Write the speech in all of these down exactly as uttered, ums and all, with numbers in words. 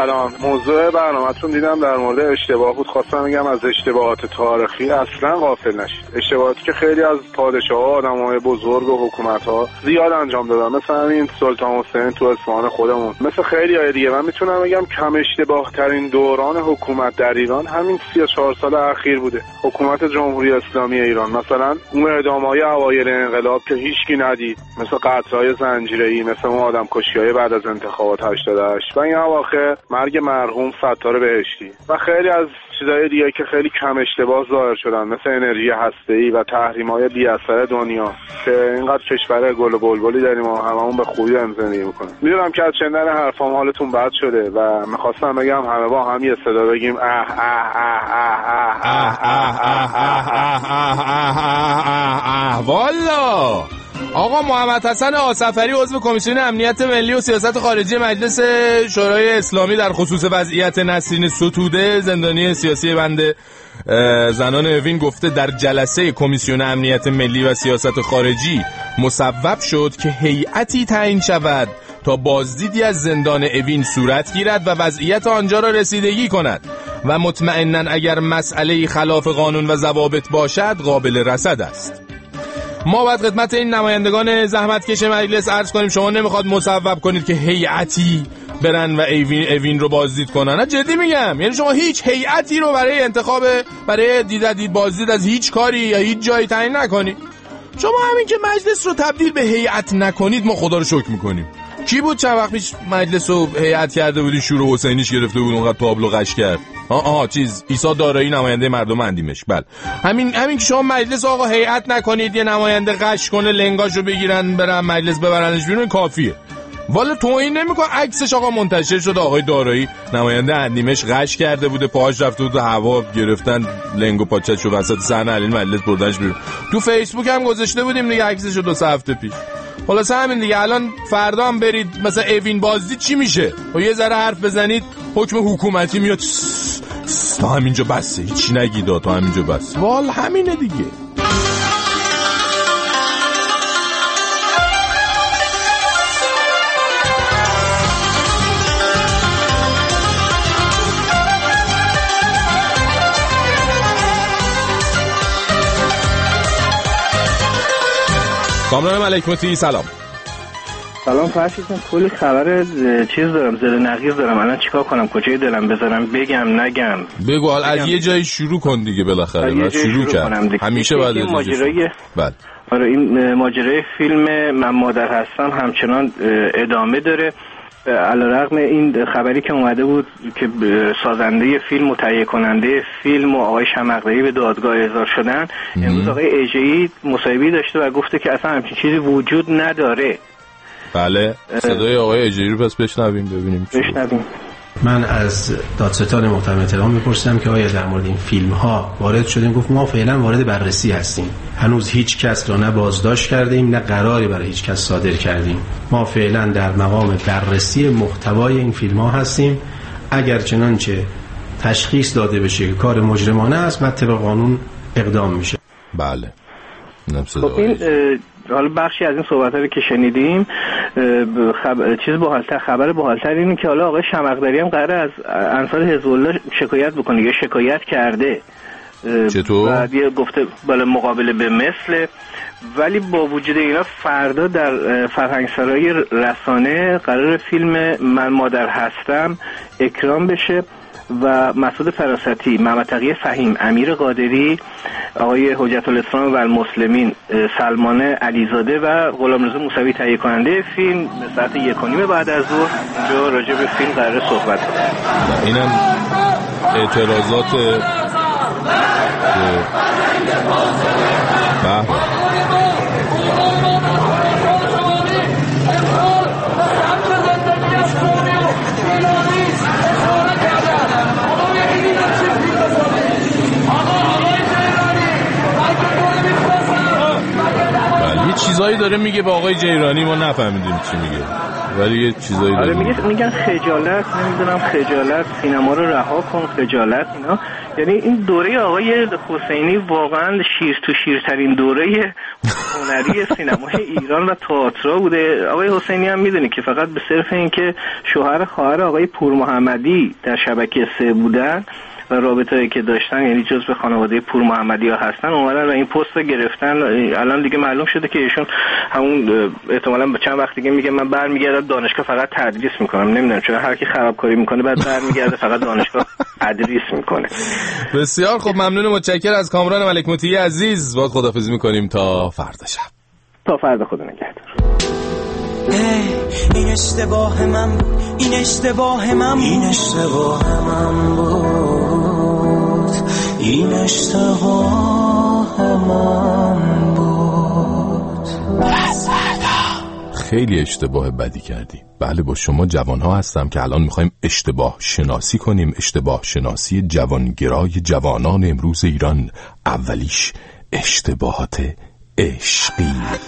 سلام. موضوع برنامه‌تون دیدم در مورد اشتباه بود، خواستم بگم از اشتباهات تاریخی اصلا غافل نشید. اشتباهاتی که خیلی از پادشاه‌ها، آدم‌های بزرگ و حکومت‌ها زیاد انجام دادن، مثلا همین سلطان حسین تو اصفهان خودمون، مثل خیلی‌های دیگه. من میتونم بگم کم اشتباه ترین دوران حکومت در ایران همین سی و چهار سال اخیر بوده، حکومت جمهوری اسلامی ایران. مثلا اون اعدام‌های اوایل انقلاب که هیچکی ندید، مثل قتل‌های زنجیره‌ای، مثل اون آدم‌کشی‌های بعد از انتخابات هشتاد و هشت و این اواخر مرگ مرحوم ستار بهشتی و خیلی از چیزای دیگه که خیلی کم اشتباه ظاهر شدن، مثل انرژی هسته‌ای و تحریم‌های بی‌اثر دنیا که اینقدر کشور گل و بلبلی داریم و هممون به خوبی هم زندگی می‌کنیم. میدونم که از شنیدن حرفام حالتون بد شده و می‌خواستم بگم همه با هم یه صدا بگیم اه اه اه اه اه اه اه اه والا. آقا محمد حسن آصفری عضو کمیسیون امنیت ملی و سیاست خارجی مجلس شورای اسلامی در خصوص وضعیت نسرین ستوده زندانی سیاسی بند زنان اوین گفته در جلسه کمیسیون امنیت ملی و سیاست خارجی مصوب شد که هیئتی تعیین شود تا بازدیدی از زندان اوین صورت گیرد و وضعیت آنجا را رسیدگی کند و مطمئناً اگر مسئله خلاف قانون و ضوابط باشد قابل رصد است. ما باید خدمت این نمایندگان زحمتکش مجلس عرض کنیم شما نمیخواد مصوب کنید که هیئتی برن و اوین, اوین رو بازدید کنن. نه جدی میگم، یعنی شما هیچ هیئتی رو برای انتخاب برای دید بازدید از هیچ کاری یا هیچ جایی تعیین نکنید. شما همین که مجلس رو تبدیل به هیئت نکنید ما خدا رو شکر میکنیم. کی بود چند وقت پیش مجلس رو هیئت کرده بودی شور حسینیش گرفته بود اونقدر تابلو قش کرد؟ آه آه چیز عیسی دارایی نماینده مردم اندیمش. بله همین همین که شما مجلس آقا هیئت نکنید یه نماینده قش کنه لنگاشو بگیرن برن مجلس ببرنش بیرون کافیه. والا توهین نمیکنه. عکسش آقا منتشر شده آقای دارایی نماینده اندیمش قش کرده بوده پاهاش رفته بود هوا گرفتن لنگ و پاچه‌شو وسط صحنه علی مجلس بردنش بیرون. تو فیسبوک هم گذاشته بودیم دیگه عکسشو دو سه هفته پیش. خلاصه همین دیگه. الان فردا هم برید مثلا اوین بازدید چی میشه و یه ذره حرف بزنید حکم حکومتی میاد تا همینجا بسه هیچی نگید تا همینجا بس. وال همینه دیگه. کامران ملکموتی سلام. سلام فرشید، کلی خبر چیز دارم زل نقیض دارم. الان چیکار کنم؟ کجای دلم بذارم؟ بگم نگم؟ بگو حال از یه جایی شروع کن دیگه بالاخره. من شروع کردم همیشه بعد از ماجرای بله آره این ماجرای فیلم من مادر هستم همچنان ادامه داره. علیرغم این خبری که اومده بود که سازنده فیلم و تهیه کننده فیلم و آقای شمقدری به دادگاه احضار شدن، امروز آقای ایجه‌ای مصاحبه‌ای داشته و گفته که اصلا همچین چیزی وجود نداره. بله صدای آقای ایجه‌ای رو پس بشنویم ببینیم. بشنویم. من از دادستان محترم احترام میپرسم که آیا در مورد این فیلم ها وارد شدیم؟ گفت ما فعلا وارد بررسی هستیم، هنوز هیچ کس را نه بازداشت کردیم نه قراری برای هیچ کس صادر کردیم. ما فعلا در مقام بررسی محتوای این فیلم ها هستیم. اگر چنانچه تشخیص داده بشه که کار مجرمانه است و طبق قانون اقدام میشه. بله خب این حالا بخشی از این صحبت‌ها رو که شنیدیم خب... چیز باحال‌تر خبر باحال‌تر اینه که حالا آقای شمقدری هم قراره از انصار حزب الله شکایت بکنه یا شکایت کرده. چطور؟ بعد یه گفته بالا مقابله به مثل، ولی با وجود اینا فردا در فرهنگسرای رسانه قرار فیلم من مادر هستم اکرام بشه و مسعود فراستی، محمد تقی فهیم، امیر قادری، آقای حجت الاسلام و المسلمین، سلمان علیزاده و غلامرضا موسوی تهیه کننده فیلم به ساعت یک و نیم بعد از ظهر اینجا راجع به فیلم قرار صحبت کنه. اینم اعتراضات چیزایی داره میگه به آقای جیرانی ما نفهمیدیم چی میگه ولی یه چیزایی داره آره میگه میگن خجالت نمیدونم خجالت سینما رو رها کن خجالت اینا یعنی این دوره آقای حسینی واقعا شیر تو شیرترین دوره هنری سینمای ایران و تئاتر بوده. آقای حسینی هم میدونی که فقط به صرف اینکه شوهر خواهر آقای پور محمدی در شبکه سه بودن و رابطه‌ای که داشتن، یعنی جزو خانواده پور محمدی ها هستن، اومدن و این پست رو گرفتن. الان دیگه معلوم شده که ایشون همون احتمالاً به چند وقت دیگه میگه من برمیگردم دانشگاه فقط تدریس میکنم. نمیدونم چرا هر کی خرابکاری میکنه بعد برمیگرده فقط دانشگاه تدریس میکنه. بسیار خب، ممنون، متشکرم از کامران ملک مطیعی عزیز. باید خداحافظی میکنیم تا فردا شب. تا فردا، خدا نگهدار. این اشتباه من بود، این اشتباه من بود، این اشتباه من بود، این اشتباه من بود. خیلی اشتباه بدی کردی. بله، با شما جوانها هستم که الان میخوایم اشتباه شناسی کنیم. اشتباه شناسی جوانگرای جوانان امروز ایران. اولیش اشتباهات عشقی.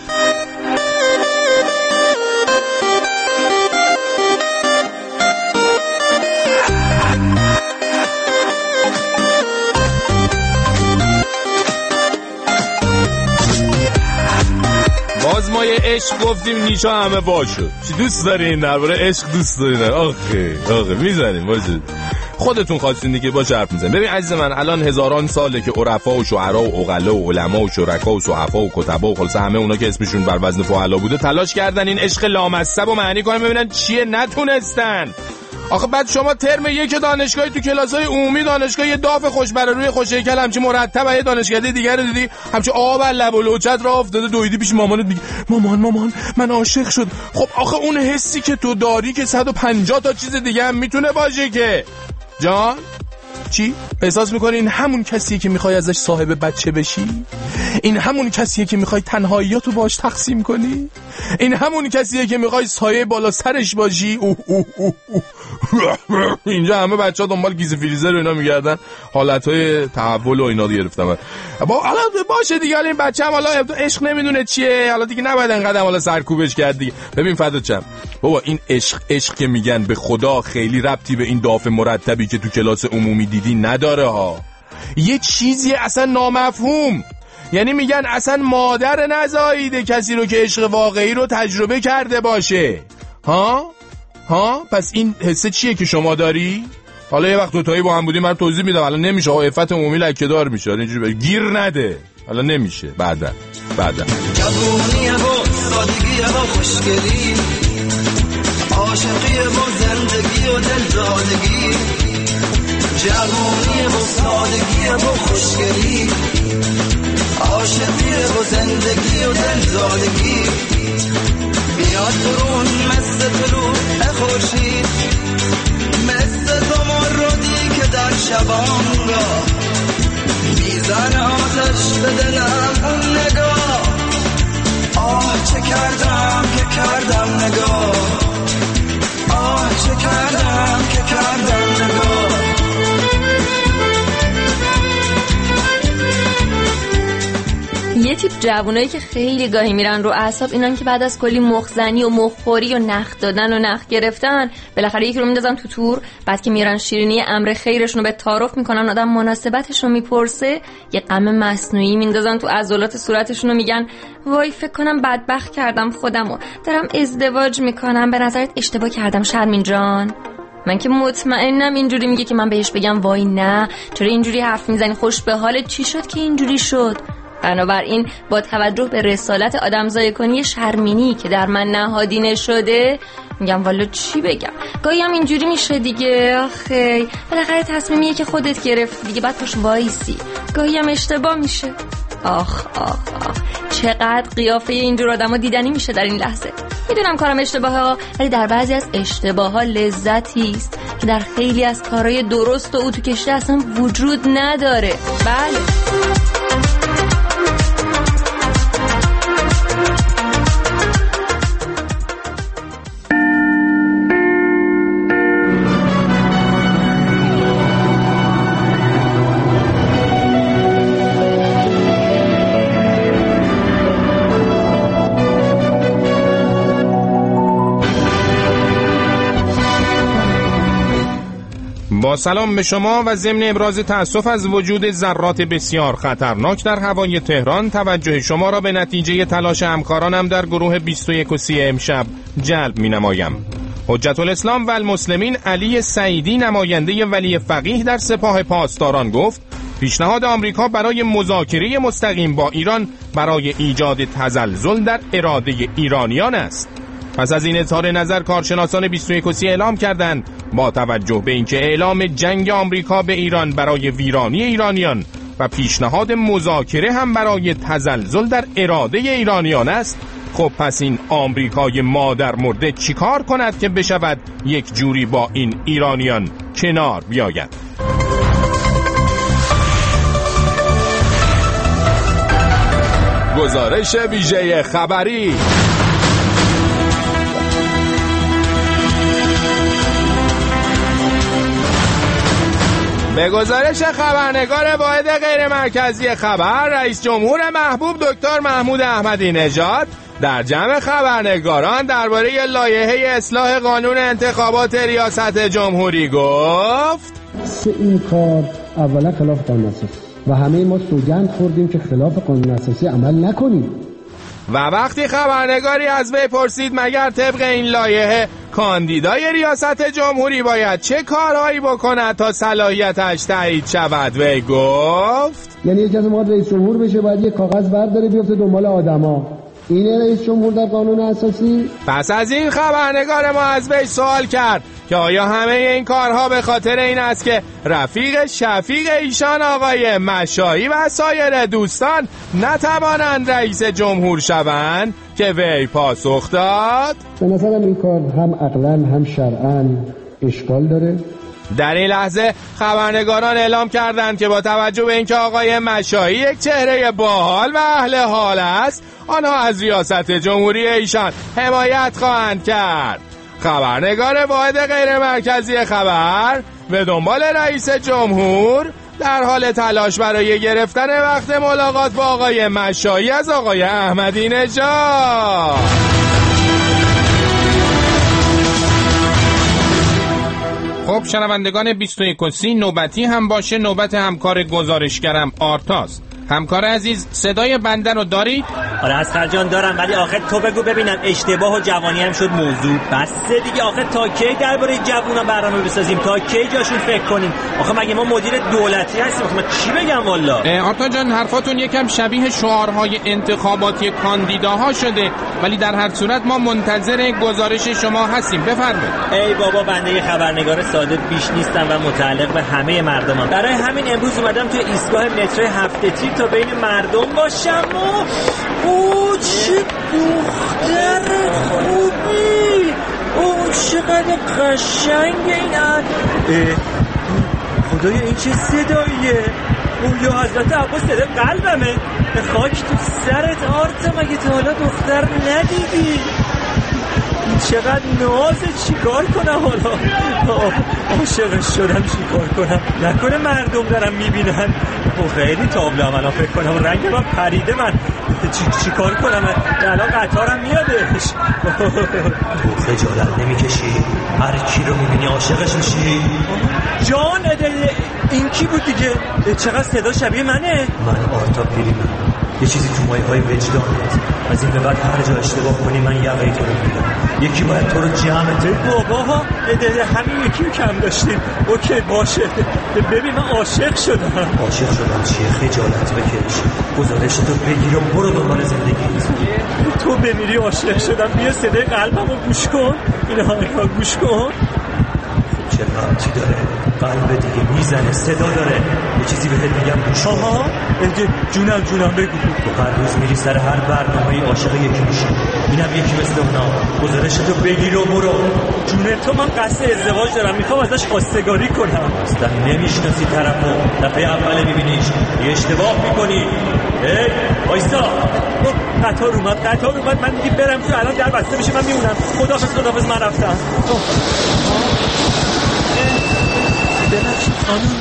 باز ما یه عشق گفتیم نیشا همه باشه. چی دوست داری این درباره عشق دوست داری؟ آخه آخه میزنیم باشه، خودتون خواستین دیگه باشه حرف میزنیم. ببین عزیز من، الان هزاران ساله که عرفا و شعرا و عقلا و علما و شرکا و صحفا و کتبا و خلاص همه اونا که اسمشون بر وزن فعلا بوده تلاش کردن این عشق لامصب و معنی کنن، ببینن چیه، نتونستن. آخه بعد شما ترم یک دانشگاهی تو کلاسای عمومی دانشگاه یه داف خوشبر روی خوشهیکل همچین مرتب یه دانشکده دیگر رو دیدی همچین آب لب و لوچت را افتاده دویدی پیش مامانت میگی مامان مامان من عاشق شد. خب آخه اون حسی که تو داری که صد و پنجاه تا چیز دیگه هم میتونه باشه که جان. چی؟ احساس میکنی این همون کسیه که میخوای ازش صاحب بچه بشی؟ این همون کسیه که میخوای تنهاییاتو باش تقسیم کنی؟ این همون کسیه که میخوای سایه بالا سرش باشی؟ اوه اوه اوه اوه. اینجا همه بچه‌ها دنبال گیز فریزر و اینا میگردن، حالتهای تحول و اینا گرفتم. با حالا باشه دیگه، این بچه هم حالا عشق نمیدونه چیه، حالا دیگه نباید انقدر حالا سرکوبش کرد دیگه. ببین فدات شم بابا، این عشق عشق که میگن به خدا خیلی ربطی به این داف مرتبی که تو کلاس عمومی دیدی نداره ها. یه چیزی اصلا نامفهوم. یعنی میگن اصلا مادر نزاییده کسی رو که عشق واقعی رو تجربه کرده باشه. ها ها پس این حسه چیه که شما داری؟ حالا یه وقت دوتایی با هم بودیم من توضیح میدم. الان نمیشه، آقا عفت عمومی لکه‌دار میشه. اینجوری گیر نده، حالا نمیشه. بعدا بعدا جوونیه و سادگیه و خوشگلی، عاشقیه و زندگی و دلدادگی. جوونیه و سادگیه و خوشگلی، عاشقیه و زندگی و دلدادگی. بیاد درون مثل طلوع خورشید، مثل زمردی که در شبانگاه میزن آتش به دلم اون نگاه. آه چه کردم که کردم نگاه، آه چه کردم که کردم نگاه. یه تیپ جوونایی که خیلی گاهی میرن رو اعصاب اینان که بعد از کلی مخزنی و مخوری و نخ دادن و نخ گرفتن بالاخره یکی رو میندازن تو تور، بعد که میرن شیرینی امر خیرشون رو به تعارف میکنن، آدم مناسبتش رو میپرسه، یه غم مصنوعی میندازن تو عضلات صورتشون و میگن وای فکر کنم بدبخت کردم خودمو، دارم ازدواج میکنم، به نظرت اشتباه کردم شرمین جان؟ من که مطمئنم اینجوری میگه که من بهش بگم وای نه چرا اینجوری حرف میزنی، خوش به حالت، چی شد که اینجوری شد؟ بنابراین با توجه به رسالت آدمزای کنی شرمینی که در من نهادینه شده میگم والا چی بگم. گاهی هم اینجوری میشه دیگه، آخه بالاخره تصمیمیه که خودت گرفتی دیگه، بعد پاش وایسی. گاهی هم اشتباه میشه. آخ آخ آخ چقدر قیافه اینجور آدمو دیدنی میشه در این لحظه. میدونم کارم اشتباهه ها، ولی در بعضی از اشتباه ها لذتی است که در خیلی از کارهای درست و اتو کشته اصلا وجود نداره. بله با سلام به شما و ضمن ابراز تأسف از وجود ذرات بسیار خطرناک در هوای تهران، توجه شما را به نتیجه تلاش همکارانم در گروه بیست و یک و سی امشب جلب می نمایم. حجت الاسلام و المسلمین علی سعیدی، نماینده ولی فقیه در سپاه پاسداران، گفت پیشنهاد آمریکا برای مذاکره مستقیم با ایران برای ایجاد تزلزل در اراده ایرانیان است. پس از این اظهار نظر، کارشناسان بیست و یک و سی اعلام کردند با توجه به اینکه اعلام جنگ آمریکا به ایران برای ویرانی ایرانیان و پیشنهاد مذاکره هم برای تزلزل در اراده ایرانیان است، خب پس این آمریکای مادر مرده چیکار کند که بشود یک جوری با این ایرانیان کنار بیاید؟ گزارش ویژه خبری. به گزارش خبرنگار واحد غیر مرکزی خبر، رئیس جمهور محبوب دکتر محمود احمدی نژاد در جمع خبرنگاران درباره لایحه اصلاح قانون انتخابات ریاست جمهوری گفت: این کار اولا خلاف قانون اساسی و همه ما سوگند خوردیم که خلاف قانون اساسی عمل نکنیم. و وقتی خبرنگاری از وی پرسید مگر طبق این لایحه کاندیدای ریاست جمهوری باید چه کارهایی بکند تا صلاحیتش تایید شود، وی گفت یعنی یکی از ما رئیس جمهور بشه باید یه کاغذ برداره بیفته دنبال آدما. اینه رئیس جمهور در قانون اساسی؟ پس از این خبرنگار ما از وی سوال کرد که آیا همه این کارها به خاطر این است که رفیق شفیق ایشان آقای مشایی و سایر دوستان نتوانند رئیس جمهور شوند، که وی پاسخ داد به نظرم این کار هم عقلاً هم شرعاً اشکال داره. در این لحظه خبرنگاران اعلام کردند که با توجه به اینکه آقای مشایی یک چهره باحال و اهل حال است، آنها از ریاست جمهوری ایشان حمایت خواهند کرد. خبرنگار واحد غیر مرکزی خبر به دنبال رئیس جمهور در حال تلاش برای گرفتن وقت ملاقات با آقای مشایی از آقای احمدی نژاد. خب شنوندگان بیست و یک و سی، نوبتی هم باشه نوبت همکار گزارشگرم آرتاست. همکار عزیز، صدای بنده رو دارید؟ آره اسقر جان دارم، ولی آخر تو بگو ببینم اشتباه و جوانی هم شد موضوع. بس دیگه، آخر تا کی درباره جوونا برنامه بسازیم؟ تا کی جاشون فکر کنیم؟ آخه مگه ما مدیر دولتی هستیم؟ آخه من چی بگم والا؟ آرتا جان حرفاتون یکم شبیه شعارهای انتخاباتی کاندیداها شده، ولی در هر صورت ما منتظر گزارش شما هستیم. بفرمایید. ای بابا، بنده یه خبرنگار ساده بیش نیستم و متعلق به همه مردمم. برای همین امروز اومدم توی ایستگاه مترو هفته تیر تا بین مردم باشم و او چه دختر خوبی، او چقدر قشنگ این خدایا این چه صداییه؟ او یا حضرت عباس صدای قلبمه. به خاک تو سرت آرتا، مگه تا حالا دختر ندیدی؟ چقدر نازه، چیکار کنم حالا؟ عاشقش شدم، چیکار کنم؟ نکنه مردم دارم میبینن؟ او خیلی تابلو هم الان فکر کنم رنگ من پریده. من چی چیکار کنم؟ الان قطارم میادش. تو خجالت نمیکشی؟ هر کی رو میبینی عاشقش میشی؟ جان دل این کی بود دیگه؟ چقدر صدا شبیه منه؟ من آرتا پیریمم. یه چیزی تو مایه های وجدانت، از این به بعد هر جا اشتباه کنی من یقه تو رو میدم. یکی باید تو رو جمعته. بابا ها همین یکی رو کم داشتیم. اوکی باشه، ببین من عاشق شدم. عاشق شدم چیه؟ خجالت بکش. گزارش تو بگیر و برو دنبال زندگیت. تو بمیری عاشق شدم. بیا صدای قلبم رو گوش کن. این ها گوش کن. چه ربطی داره؟ قلب دیگه میزنه، صدا داره. یه چیزی بهت میگم گوش کن. آها جونم جونم بگو. تو هر روز میری سر هر برنامه‌ای عاشق یکی میشی. اینم یکی مثل اونا. گزارشتو بگیر و برو. جون تو من قصد ازدواج دارم، میخوام ازش خواستگاری کنم. اصلا نمیشناسی طرفو، دفعه اول میبینیش یه اشتباه میکنی. ای وایسا، قطار اومد قطار اومد من دیگه برم که الان در بسته میشه. من میمونم. خداحافظ خداحافظ من رفتم. ببخشید خانم.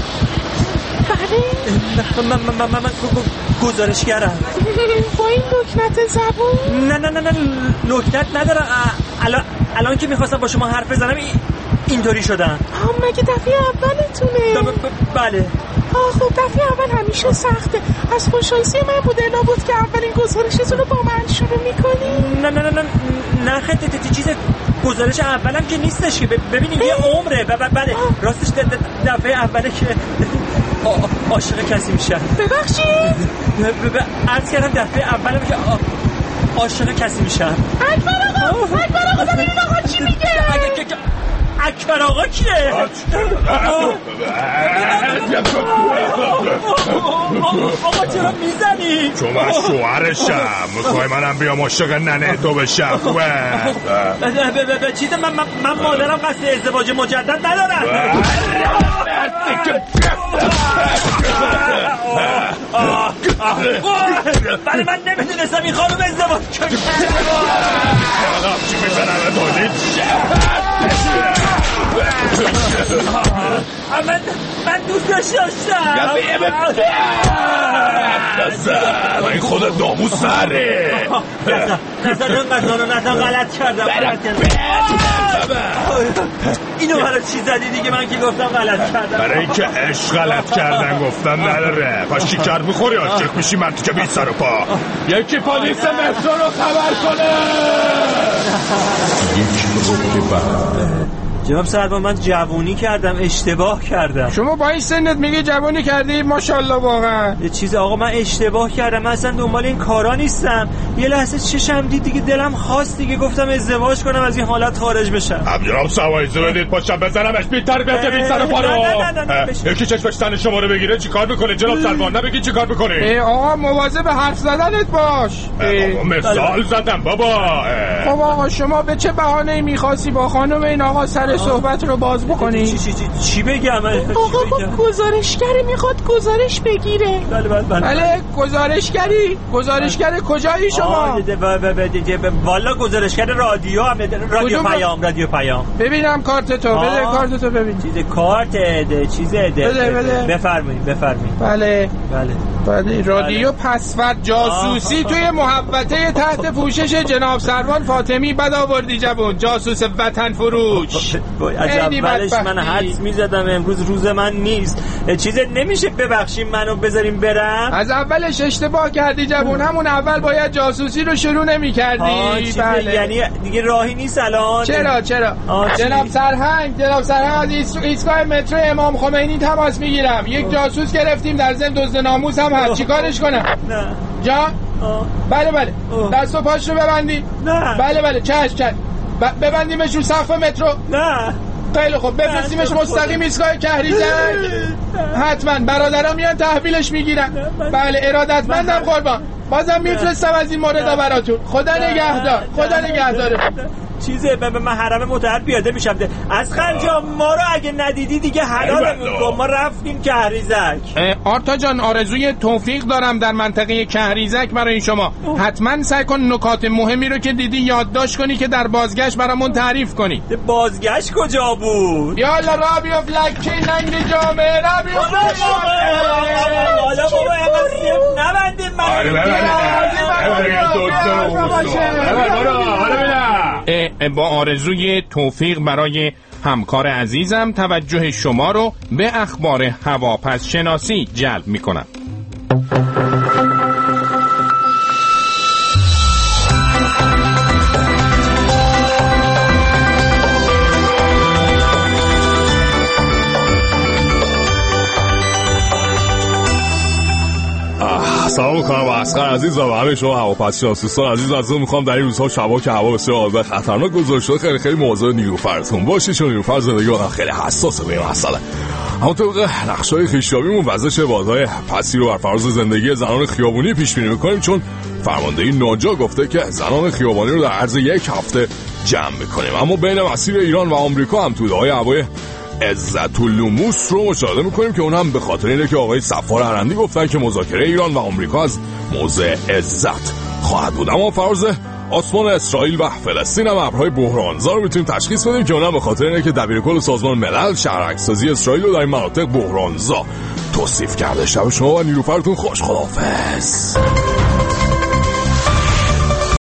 بله من من من من گزارشگرم. با این لکنت زبون؟ نه نه نه نه لکنت ندارم. الان الان که میخواستم با شما حرف بزنم اینطوری شدن. آه مگه دفعه اولتونه؟ بله. آه خب دفعه اول همیشه سخته. از خوشایسی من بوده نبود که اولین گزارشتون رو با من شروع میکنی؟ نه نه نه نه نه خیلی چیز گزارش اولم که نیستش که ببینید یه عمره. بله راستش دفعه اوله که عاشق کسی میشن. ببخشید؟ عرض کردم دفعه اولم که عاشق کسی میشن. اکبر آقا اکبر آقا ببینید آقا چی میگه؟ اکبر آقا کیه؟ آقا چرا میزنی؟ چون من شوهرشم میخوای منم بیام عاشق ننه تو بشم. خوبه چیز من من مادرم قصد ازدواج مجدد ندارم. ولی من نمیدونستم این خانم ازدواج کنم. چی میزنم دادید؟ من من دوستش داشتم. نزد این خودت ناموس سره. نزد اینقدر رو نزد غلط کردم. اینو برای چی زدی دیگه؟ من که گفتم غلط کردم. برای اینکه عشق غلط کردن گفتن نداره. پس شکر میخوری عاشق میشی من تو که بی سر و پا. یکی پلیس مترو رو خبر کنه. یک روز بعد جناب سربان من جوونی کردم، اشتباه کردم. شما با این سنت میگی جوونی کردی؟ ماشاءالله واقعا. یه چیز آقا من اشتباه کردم، من اصلا دنبال این کارا نیستم. یه لحظه چشم دید دیگه دلم خواست دیگه گفتم ازدواج کنم از این حالت خارج بشم. عبدالرحمن سوایزه بدید پاشم بزنمش بی تربیت بی سر پا رو. یکی چشمش تن شما رو بگیره چیکار میکنه جناب سربان؟ نبگی چیکار میکنه؟ ای آقا مواظب حرف زدنت باش. مثال زدم بابا. خب آقا شما به چه بهانه‌ای می‌خواستی با خانم این آقا سر صحبت رو باز بکنی؟ چی چی چی چی بگم؟ آقا خب گزارشگر میخواد گزارش بگیره. بله بله بله. بله گزارشگری؟ گزارشگر کجایی شما؟ والا گزارشگر رادیو هم رادیو پیام رادیو پیام. ببینم کارت تو. بده کارت تو ببین. چیز کارت ده چیز ده. بده بده. بفرمایید بفرمایید. بله بله. بله رادیو پسورد جاسوسی توی محوطه تحت پوشش جناب سروان فاطمی بد آوردی جوون. جاسوس وطن فروش. از اولش من حدس میزدم امروز روز من نیست. چیز نمیشه ببخشیم منو بذاریم برم؟ از اولش اشتباه کردی جوون. همون اول باید جاسوسی رو شروع نمی‌کردی. بله. یعنی دیگه راهی نیست الان. چرا چرا جناب سرهنگ جناب سرهنگ از ایستگاه مترو امام خمینی تماس میگیرم. یک جاسوس گرفتیم در ضمن دزد ناموس هم هست. چیکارش کنم؟ نه جان بله بله دست و پاش رو ببندی. نه بله بله چشم چشم ببندیمش رو صف مترو. نه خیلی خوب بفرستیمش مستقیم ایستگاه کهریزک. حتما برادرام میان تحویلش میگیرن. بله ارادتمندم قربان. بازم میفرستم از این مورد براتون. خدا نگهدار. خدا نگهداره. چیزه به من حرم مطهر پیاده میشم. از خنجا ما رو اگه ندیدی دیگه حلالمون کن. ما رفتیم کهریزک. آرتا جان آرزوی توفیق دارم در منطقه کهریزک برای شما. حتما سعی کن نکات مهمی رو که دیدی یادداشت کنی که در بازگشت برامون تعریف کنی. بازگشت کجا بود؟ یالا را بیفت لکی ننگ جامعه را بیفت. حالا بابا امسیف نبندیم من با آرزوی توفیق برای همکار عزیزم توجه شما رو به اخبار هواپس شناسی جلب می کنم. سلام میکنم و اسقر عزیز و همه شما هواپس شناسان عزیز ازتون میخوام در این روزها شبا که هوا بسیار آلوده خطرناک گذاشته شده خیلی خیلی مواظب نیلوفرتون باشید چون نیلوفر زندگی واقعا خیلی حساسه به این مسئله. اما طبق نقشه‌های خویشتابیمون وضعیت بادهای پسی رو بر فراز زندگی زنان خیابونی پیش بینی میکنیم چون فرماندهی ناجا گفته که زنان خیابانی رو در عرض یک هفته جمع میکنیم. اما بین مسیر ایران و آمریکا هم توده‌های هوای عزت اللموس رو مشاهده میکنیم که اون هم به خاطر اینه که آقای صفار ارندی گفتن که مذاکره ایران و آمریکا از موضع عزت خواهد بود. اما فراز آسمان اسرائیل و فلسطین هم ابرهای بحرانزا رو میتونیم تشخیص بدیم که اونم به خاطر اینه که دبیرکل سازمان ملل شهرک‌سازی اسرائیل رو در این مناطق بحرانزا توصیف کرده. شب شما و نیلوفرتون خوش. خداحافظ.